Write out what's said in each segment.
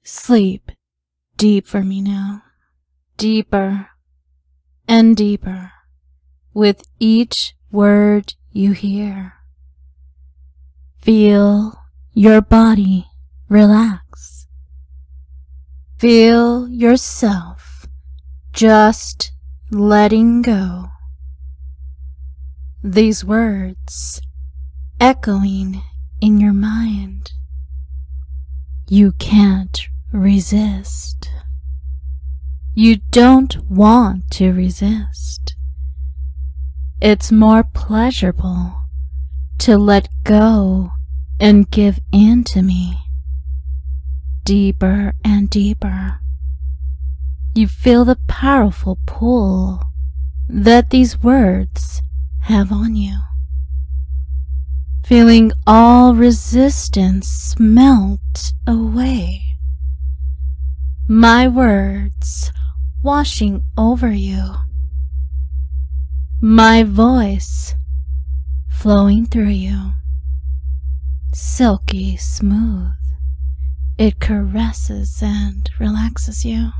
Sleep deep for me now, deeper and deeper with each word you hear. Feel your body relax. Feel yourself just letting go. These words echoing in your mind. You can't resist. You don't want to resist. It's more pleasurable to let go and give in to me. Deeper and deeper. You feel the powerful pull that these words have on you. Feeling all resistance melt away. My words washing over you. My voice flowing through you. Silky smooth, it caresses and relaxes you.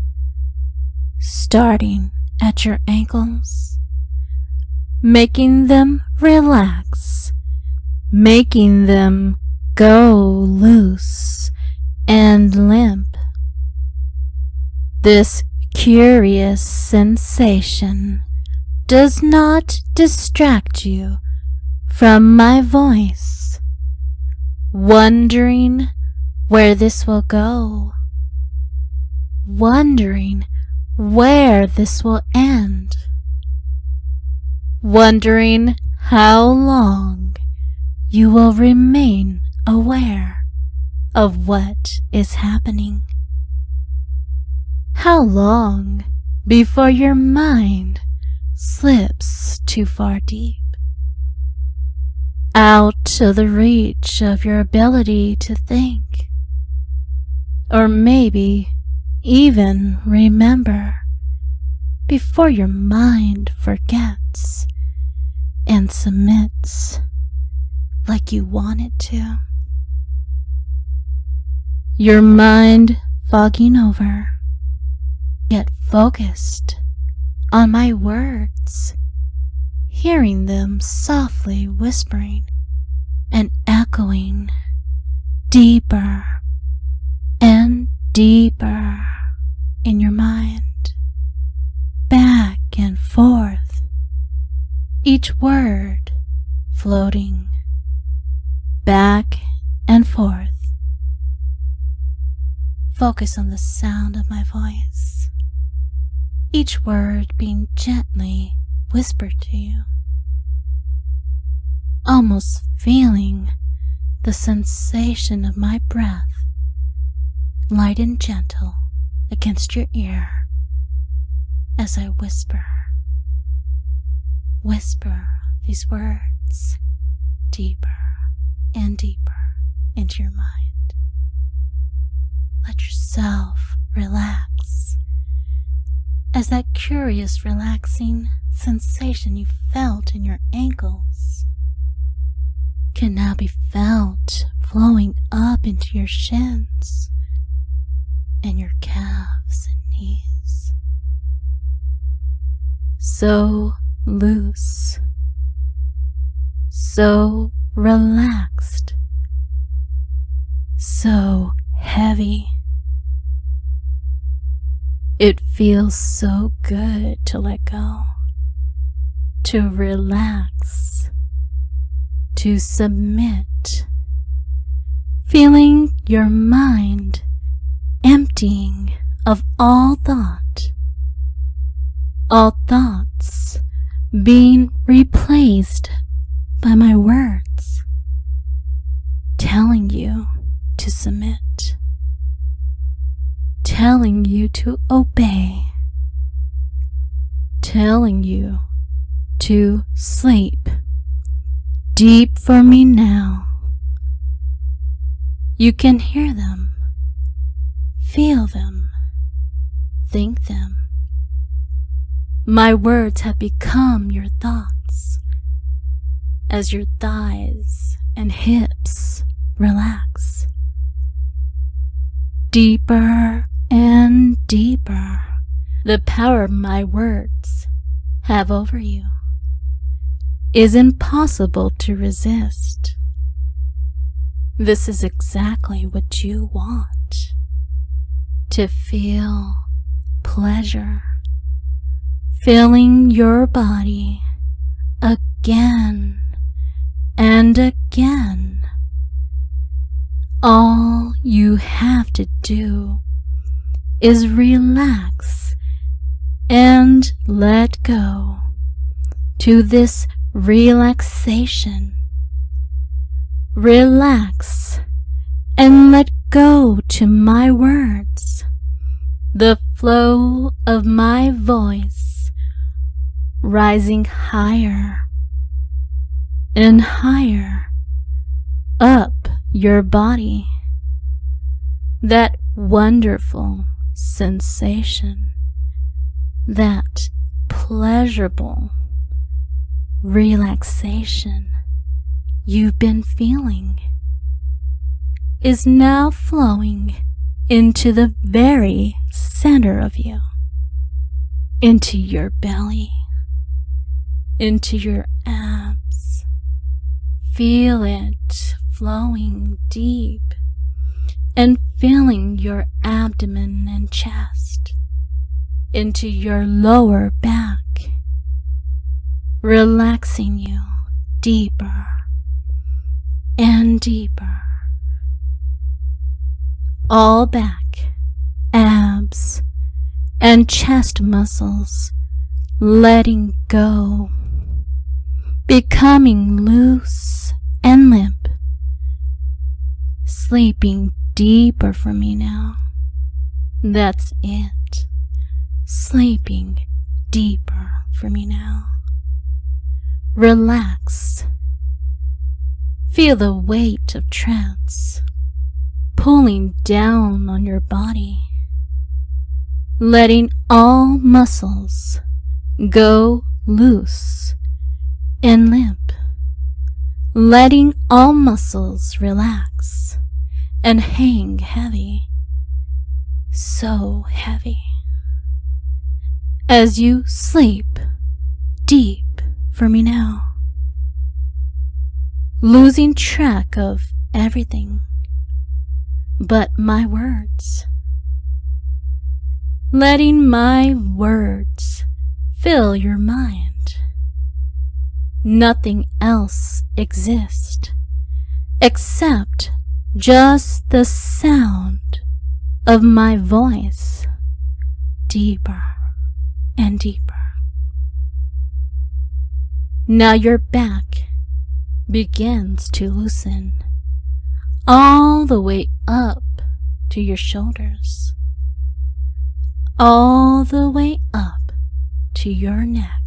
Starting at your ankles, making them relax, making them go loose and limp. This curious sensation does not distract you from my voice, wondering where this will go, wondering where this will end, wondering how long you will remain aware of what is happening. How long before your mind slips too far deep, out of the reach of your ability to think, or maybe even remember, before your mind forgets and submits like you want it to. Your mind fogging over, yet focused on my words, hearing them softly whispering and echoing deeper and deeper in your mind, back and forth, each word floating back and forth. Focus on the sound of my voice, each word being gently whispered to you, almost feeling the sensation of my breath, light and gentle against your ear as I whisper these words deeper and deeper into your mind. Let yourself relax as that curious relaxing sensation you felt in your ankles can now be felt flowing up into your shins and your calves and knees. So loose, so relaxed, so heavy. It feels so good to let go, to relax, to submit, feeling your mind emptying of all thoughts being replaced by my words, telling you to submit, telling you to obey, telling you to sleep deep for me now. You can hear them, feel them, think them. My words have become your thoughts as your thighs and hips relax. deeper and deeper the power my words have over you is impossible to resist. This is exactly what you want, to feel pleasure, filling your body again and again. All you have to do is relax and let go to this relaxation. Relax and let go to my words, the flow of my voice rising higher and higher up your body. That wonderful sensation, that pleasurable relaxation you've been feeling is now flowing into the very center of you, into your belly, into your abs. Feel it flowing deep and filling your abdomen and chest, into your lower back, relaxing you deeper and deeper. All back, abs, and chest muscles letting go, becoming loose and limp, sleeping deeper for me now. That's it. Sleeping deeper for me now. Relax. Feel the weight of trance pulling down on your body, letting all muscles go loose and limp, letting all muscles relax and hang heavy, so heavy, as you sleep deep for me now, losing track of everything but my words, letting my words fill your mind. Nothing else exists except just the sound of my voice, deeper and deeper. Now your back begins to loosen all the way up to your shoulders, all the way up to your neck,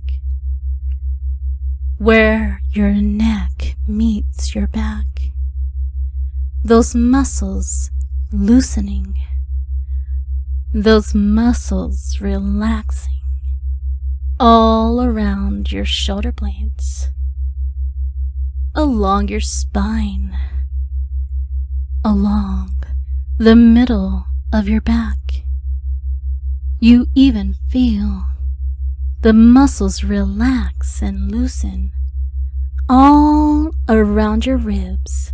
where your neck meets your back. Those muscles loosening, those muscles relaxing all around your shoulder blades, along your spine, along the middle of your back. You even feel the muscles relax and loosen all around your ribs.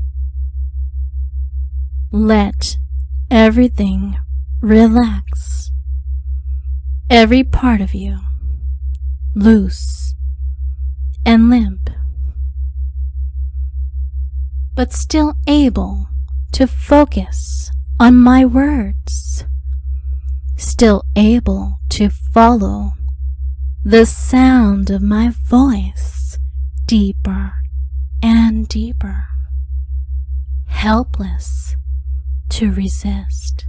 Let everything relax, every part of you loose and limp, but still able to focus on my words, still able to follow the sound of my voice deeper and deeper, helpless to resist.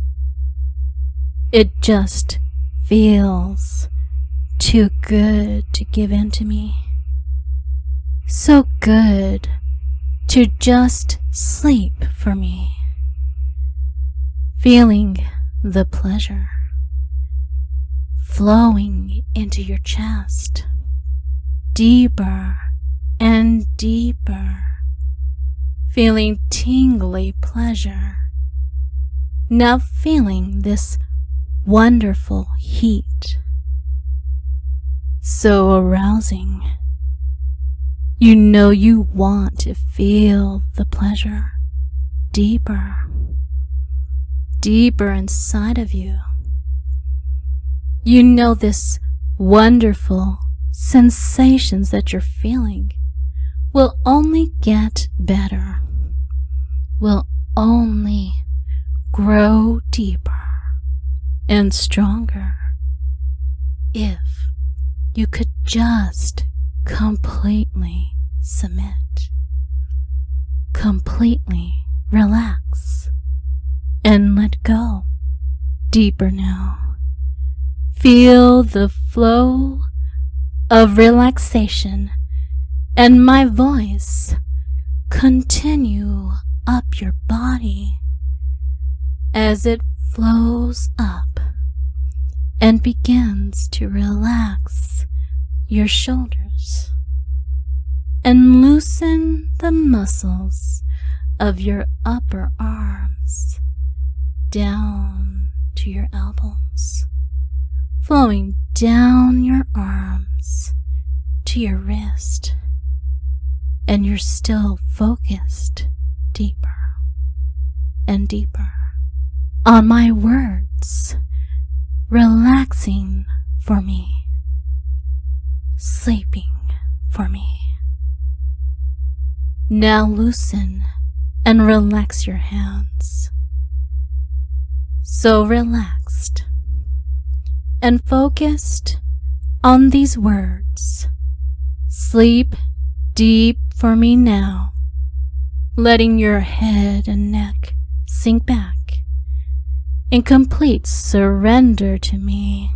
It just feels too good to give in to me, so good to just sleep for me, feeling the pleasure flowing into your chest, deeper and deeper, feeling tingly pleasure Now feeling this wonderful heat, so arousing, you know you want to feel the pleasure deeper, deeper inside of you. You know this wonderful sensations that you're feeling will only get better, will only grow deeper and stronger if you could just completely submit, completely relax and let go. Deeper now. Feel the flow of relaxation and my voice continue up your body as it flows up and begins to relax your shoulders and loosen the muscles of your upper arms down to your elbows, flowing down your arms to your wrist, and you're still focused deeper and deeper on my words, relaxing for me, sleeping for me. Now loosen and relax your hands. So relaxed and focused on these words. Sleep deep for me now, letting your head and neck sink back in complete surrender to me,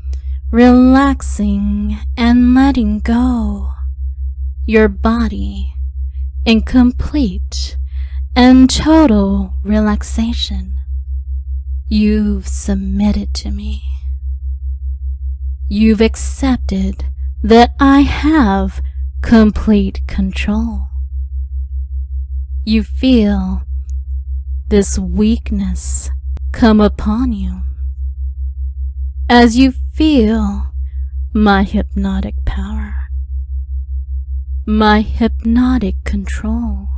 relaxing and letting go your body in complete and total relaxation. You've submitted to me. You've accepted that I have complete control. You feel this weakness come upon you as you feel my hypnotic power, my hypnotic control.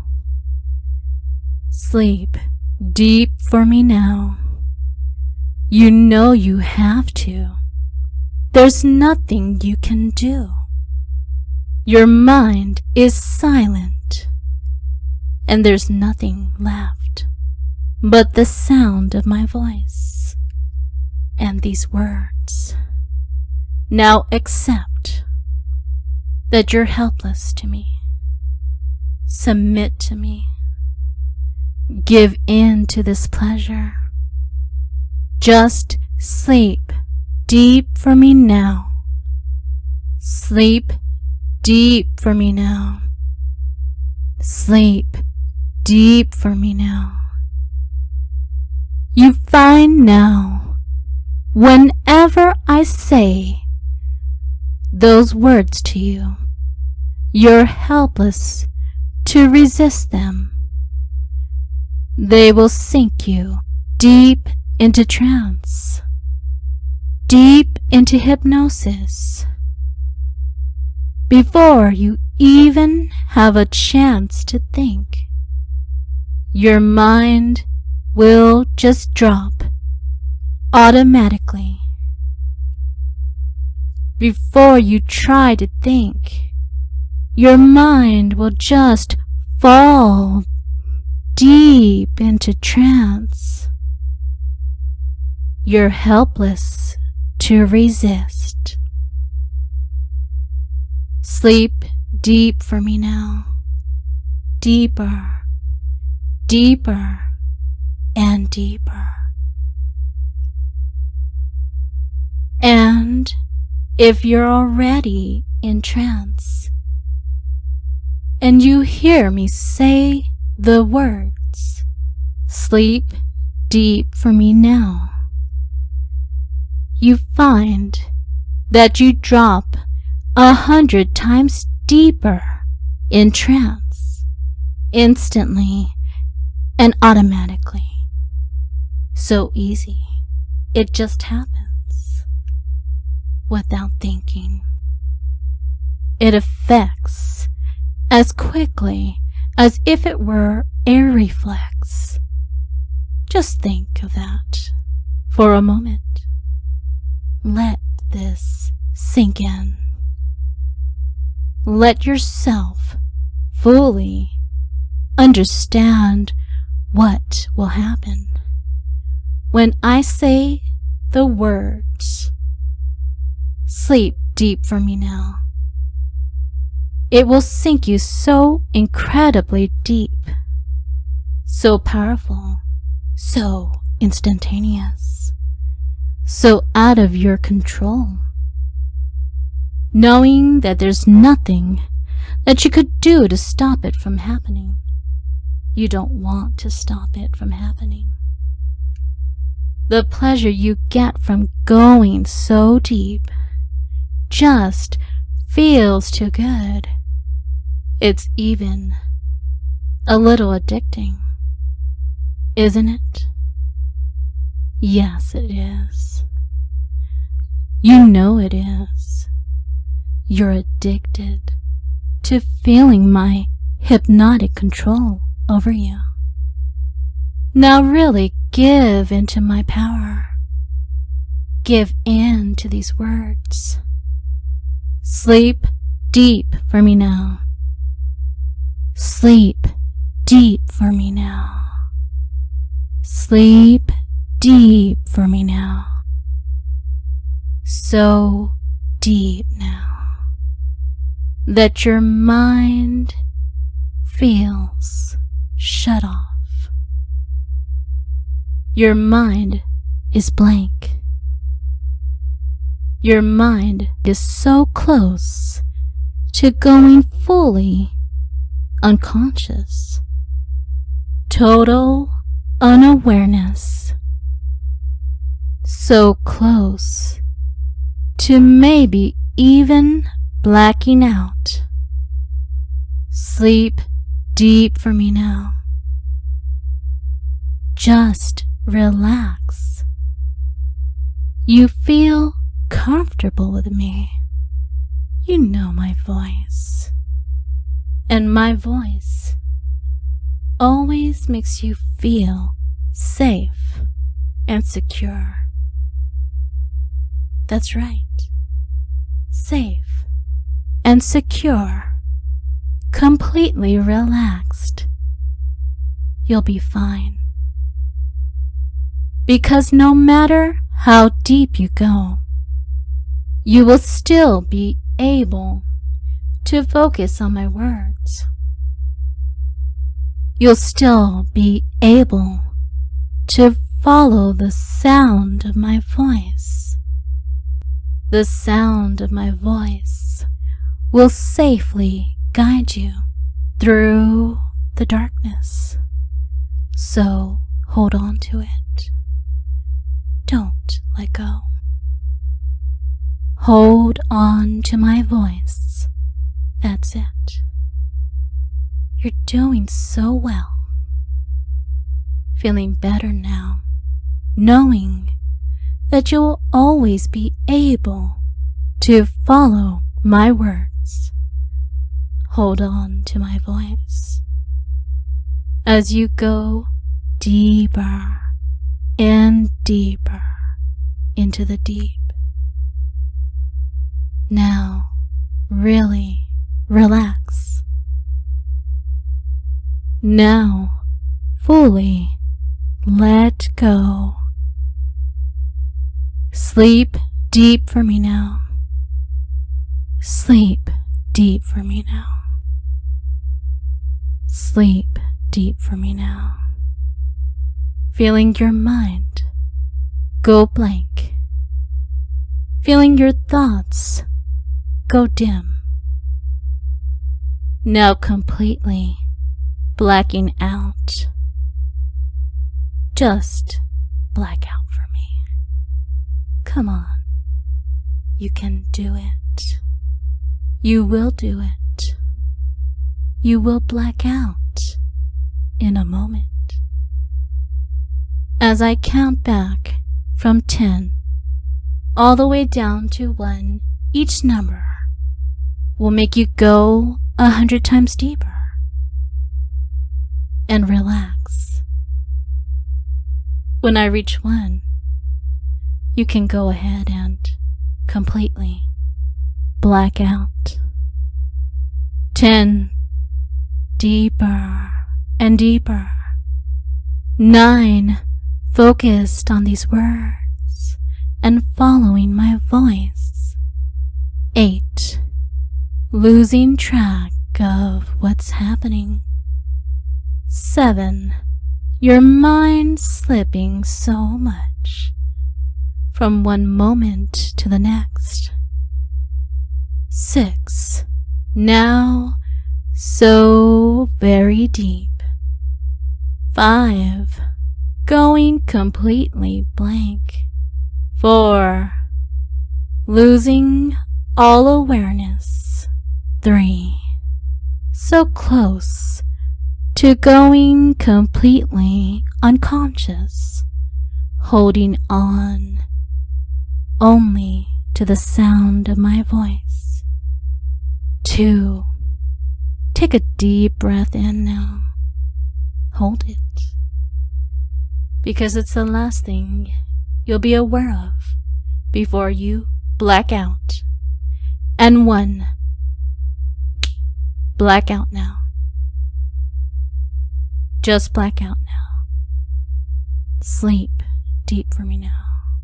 Sleep deep for me now. You know you have to. There's nothing you can do. Your mind is silent, and there's nothing left but the sound of my voice and these words. Now accept that you're helpless to me. Submit to me. Give in to this pleasure. Just sleep deep for me now. Sleep deep for me now. Sleep deep for me now. You find now, whenever I say those words to you, you're helpless to resist them. They will sink you deep into trance, deep into hypnosis. Before you even have a chance to think, your mind will just drop automatically. Before you try to think, your mind will just fall deep into trance. You're helpless to resist. Sleep deep for me now. Deeper, deeper, and deeper. And if you're already in trance, and you hear me say the words, sleep deep for me now, you find that you drop 100 times deeper in trance, instantly and automatically. So easy. It just happens. Without thinking. It affects as quickly as if it were a reflex. Just think of that for a moment. Let this sink in. Let yourself fully understand what will happen when I say the words. Sleep deep for me now. It will sink you so incredibly deep, so powerful, so instantaneous, so out of your control. Knowing that there's nothing that you could do to stop it from happening. You don't want to stop it from happening. The pleasure you get from going so deep just feels too good. It's even a little addicting, isn't it? Yes, it is. You know it is. You're addicted to feeling my hypnotic control over you. Now really give into my power. Give in to these words. Sleep deep for me now. Sleep deep for me now. Sleep deep for me now. So deep now that your mind feels shut off. Your mind is blank. Your mind is so close to going fully unconscious. Total unawareness. So close to maybe even blacking out. Sleep deep for me now. Just relax. You feel comfortable with me. You know my voice. And my voice always makes you feel safe and secure. That's right. Safe and secure. Completely relaxed. You'll be fine. Because no matter how deep you go, you will still be able to focus on my words. You'll still be able to follow the sound of my voice. The sound of my voice will safely guide you through the darkness. So hold on to it. Don't let go. Hold on to my voice. That's it. You're doing so well. Feeling better now, knowing that you will always be able to follow my words. Hold on to my voice as you go deeper and deeper into the deep. Now, really relax. Now, fully let go. Sleep deep for me now. Sleep deep for me now. Sleep deep for me now. Feeling your mind go blank. Feeling your thoughts go dim. Now completely blacking out. Just black out for me. Come on. You can do it. You will do it. You will black out in a moment. as I count back from 10 all the way down to 1. Each number will make you go 100 times deeper and relax. When I reach 1, you can go ahead and completely black out. 10, deeper and deeper. 9, focused on these words and following my voice. 8, losing track of what's happening. 7, your mind slipping so much from one moment to the next. 6, now so very deep. 5, going completely blank. 4, losing all awareness. 3, so close to going completely unconscious, holding on only to the sound of my voice. 2, take a deep breath in now. Hold it, because it's the last thing you'll be aware of before you black out. And 1, black out now. Just black out now. Sleep deep for me now.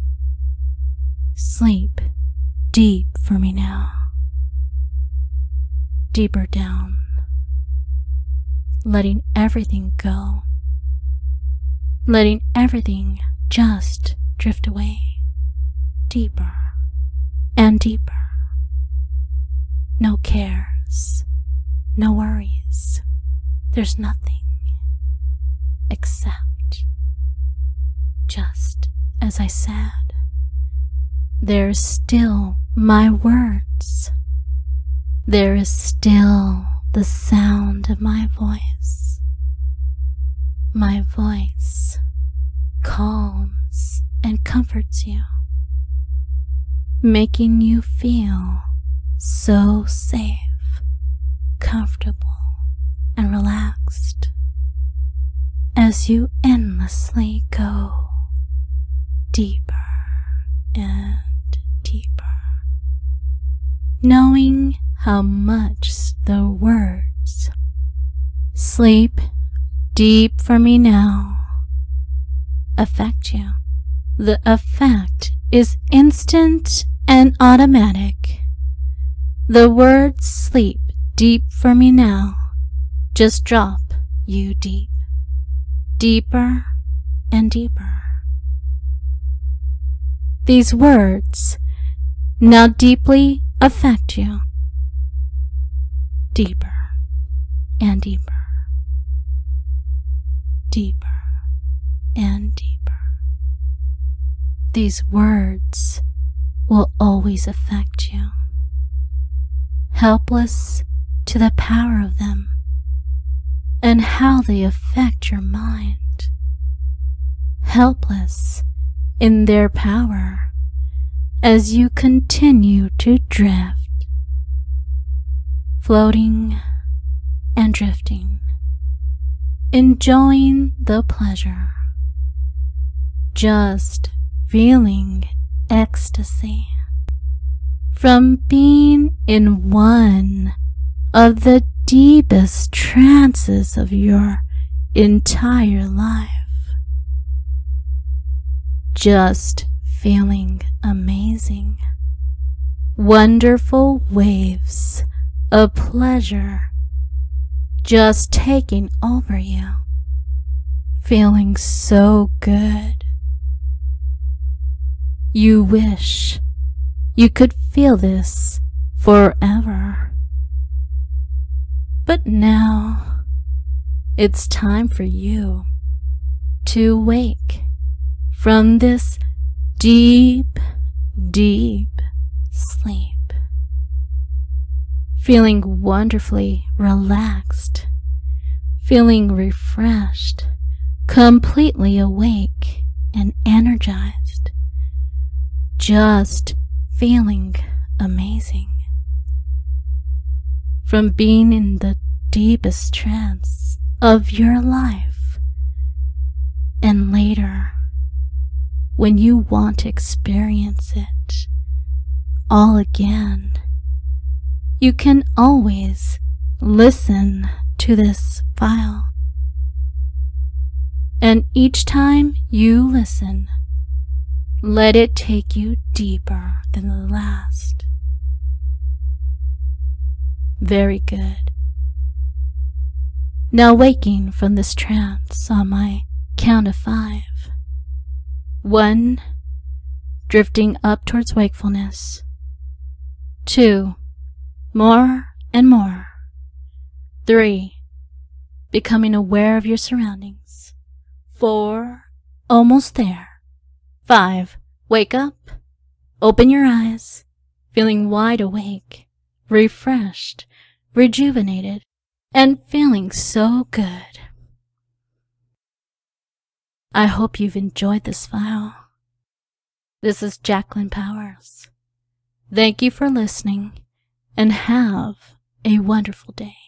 Sleep deep for me now. Deeper down, letting everything go, letting everything just drift away, deeper and deeper. No cares, no worries, there's nothing except, just as I said, there's still my words. There is still the sound of my voice. My voice calms and comforts you, making you feel so safe, comfortable, and relaxed as you endlessly go deeper and deeper, knowing how much the words "sleep deep for me now" affect you. The effect is instant and automatic. The words "sleep deep for me now" just drop you deep, deeper and deeper. These words now deeply affect you, deeper and deeper, deeper and deeper. These words will always affect you, helpless to the power of them and how they affect your mind, helpless in their power as you continue to drift, floating and drifting, enjoying the pleasure, just feeling ecstasy from being in one of the deepest trances of your entire life. Just feeling amazing, wonderful waves of pleasure just taking over you, feeling so good. You wish you could feel this forever. But now it's time for you to wake from this deep, deep sleep, feeling wonderfully relaxed, feeling refreshed, completely awake and energized, just feeling amazing. From being in the deepest trance of your life, and later, when you want to experience it all again, you can always listen to this file. And each time you listen, let it take you deeper than the last. Very good. Now waking from this trance on my count of 5. 1. Drifting up towards wakefulness. 2. More and more. 3. Becoming aware of your surroundings. 4. Almost there. 5. Wake up. Open your eyes. Feeling wide awake, refreshed, rejuvenated, and feeling so good. I hope you've enjoyed this file. This is Jacqueline Powers. Thank you for listening, and have a wonderful day.